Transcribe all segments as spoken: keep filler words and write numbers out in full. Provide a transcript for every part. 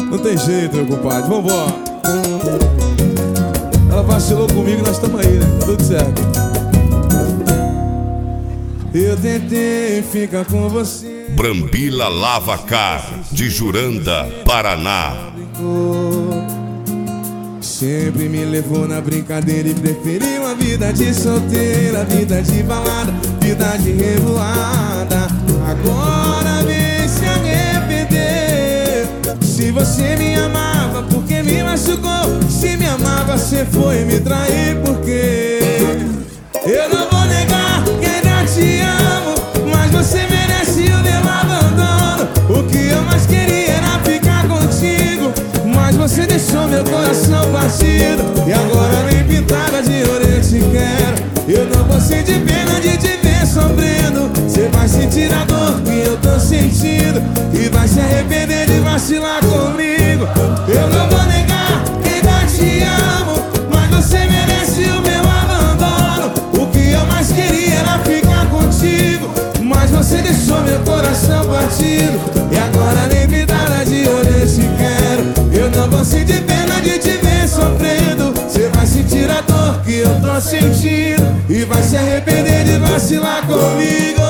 Não tem jeito, meu compadre, vambora. Ela vacilou comigo, nós estamos aí, né? Tá tudo certo. Eu tentei ficar com você. Brambila Lavacar, de Juranda, Paraná. Sempre me levou na brincadeira e preferiu a vida de solteira, vida de balada, vida de revoada. Agora vem se arrepender. Se você me amava, porque me machucou? Se me amava, você foi me trair, porque eu não vou negar que ainda te amo, mas você merece o meu abandono. O que eu mais queria era ficar contigo, mas você deixou meu coração partido. E agora nem pintada de ouro eu te quero. Eu não vou sentir pena de te ver sofrendo. Você vai sentir a dor que eu tô sentindo e vai se arrepender de vacilar comigo. Eu não vou negar que ainda te amo, mas você merece o meu abandono. O que eu mais queria era ficar contigo, mas você deixou meu coração partido. E agora nem pintada de ouro eu te quero. Eu não vou sentir pena de te ver sofrendo. Você vai sentir a dor que eu tô sentindo e vai se arrepender de vacilar comigo.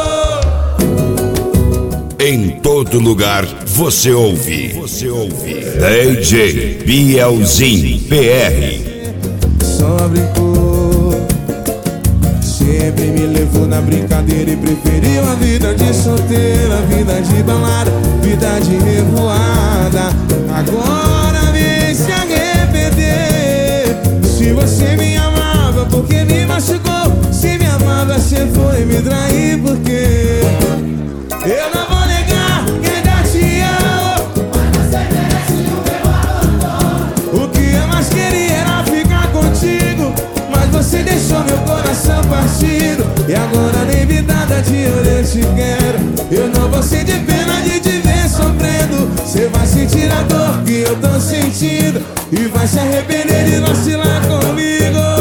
Em todo lugar você ouve. Você ouve. D J Bielzinho P R. Só brincou, sempre me levou na brincadeira e preferiu a vida de solteira, vida de balada, vida de revoada. Agora vem se arrepender. Se você me amava, porque me machucou? Se me amava, você foi me trair, porque eu não vou negar que ainda te amo, mas você merece o meu abandono. O que eu mais queria era ficar contigo, mas você deixou meu coração partido. E agora nem vidada de ouro eu te quero. Eu não vou sentir pena de te ver sofrendo. Você vai sentir a dor que eu tô sentindo e vai se arrepender de vacilar comigo.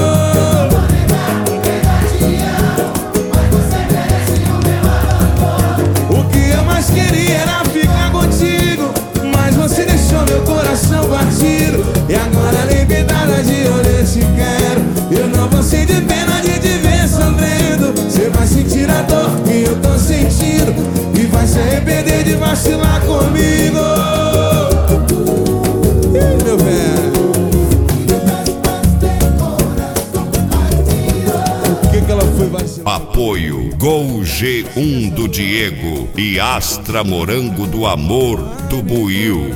Queria era ficar contigo, mas você deixou meu coração partido. E agora nem pintada de ouro eu te quero. Eu não vou sentir pena de te ver sofrendo. Você vai sentir a dor que eu tô sentindo e vai se arrepender de vacilar comigo. Ih, meu velho, por que que ela foi vacilar? Apoio Gol G um do Diego e Astra Morango do Amor do Buiu.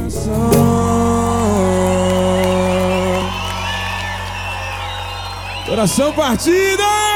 Coração partido!